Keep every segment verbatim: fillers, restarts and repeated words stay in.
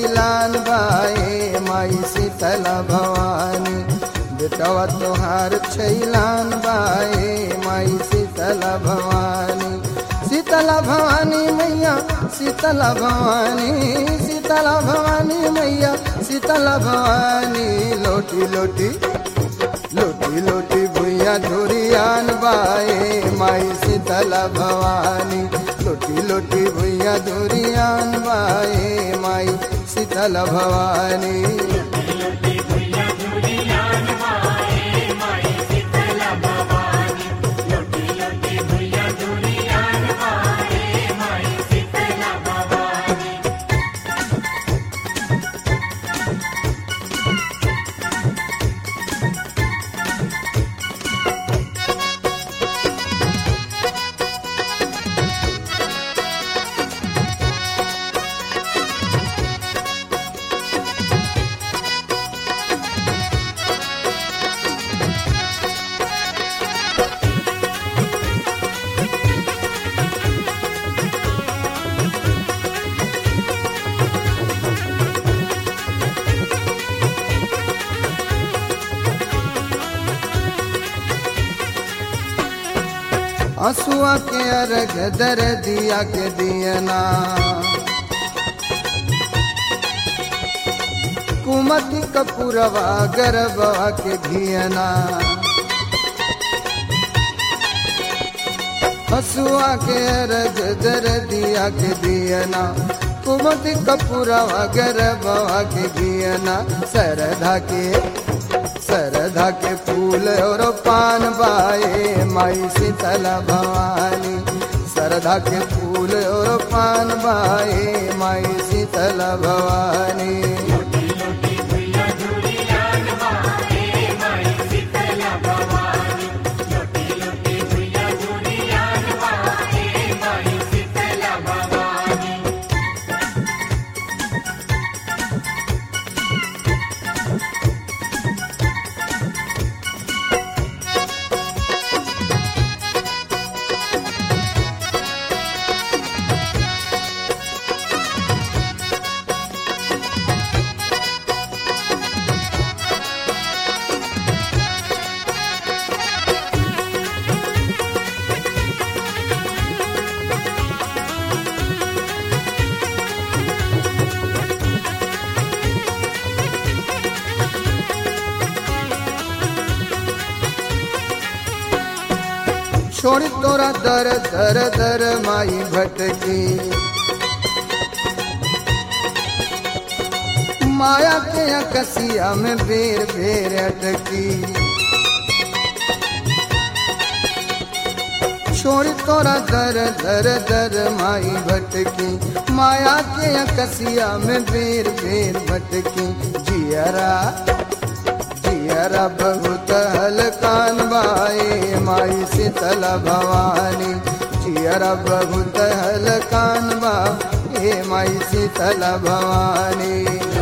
छैलान बाए माई शीतला भवानी। बेटवा तोहार छैलान बाए माई शीतला भवानी। शीतला भवानी मैया शीतला भवानी, शीतला भवानी मैया शीतला भवानी। लोटी लोटी लोटी लोटी भुइया धुरियान बाए माई शीतला भवानी। लोटी लोटी भुइया धुरियान बाए माई शीतला भवानी। हसुआ के अर्घ दर दिया के दियना, कुमति कपूरवा गरबा के घियना। हसुआ के अर्घ दर दिया के दियना, कुमति कपूरवा गरबा के घियना। सरधा के सरधा के फूल और पान बाए माई शीतला भवानी। सरधा के फूल और पान बाए माई शीतला भवानी। छोड़ी तोरा दर दर दर माई भटकी, माया के अकसिया में बेर बेर अटकी। छोड़ी तोरा दर दर दर माई भटकी, माया के अकसिया में बेर बेर भटकी। जियरा जियरा बहुत हलकान बाए माई शीतला भवानी। जियरा बहुत हलकान बा ए माई शीतला भवानी।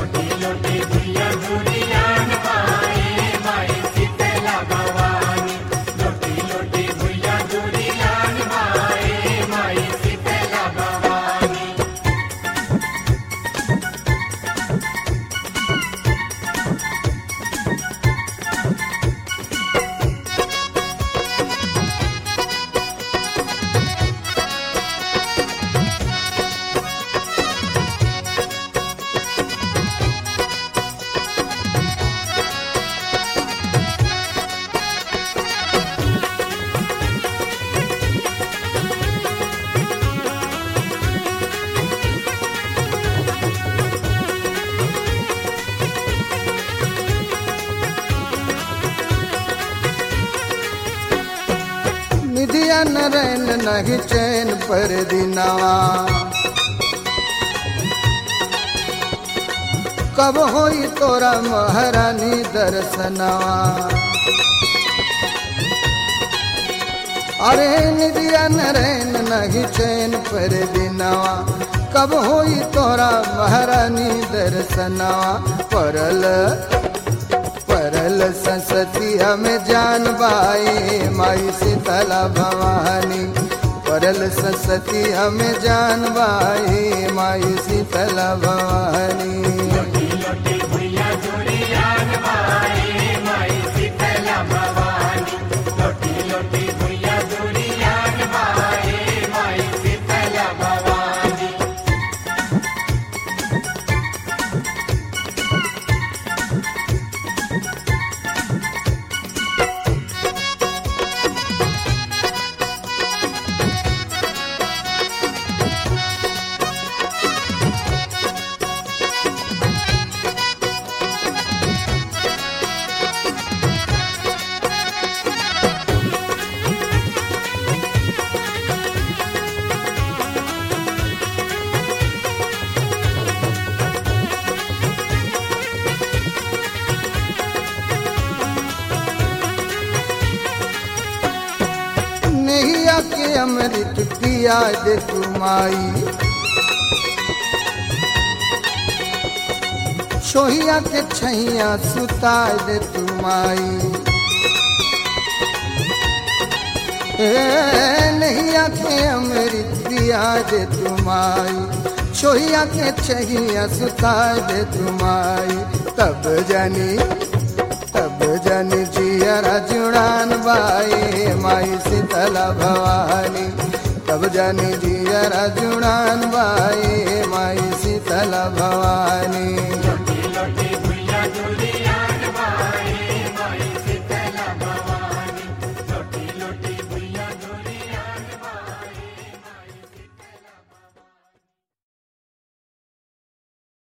निधिया नरैन नहीं चैन पर दिनवा, कब होई तोरा महारानी दर्शनवा। अरे निधिया नरैन नहीं चैन पर दिनवा, कब होई तोरा महारानी दर्शनवा। परल परल संसतिया में जान बाए माई शीतला भवानी। परल ससती हमें जानवाए माई शीतला भवानी। नैया के अमृत पिया दे तू माई, छोहिया के छैया सुता दे तू माई। नैया के अमृत पिया दे तू माई, छोहिया के छैया सुता दे तू माई। तब जानी तब जन जियरा जुड़ान बाए माई शीतला भवानी। तब जन जियरा जुड़ान बाए माई शीतला भवानी।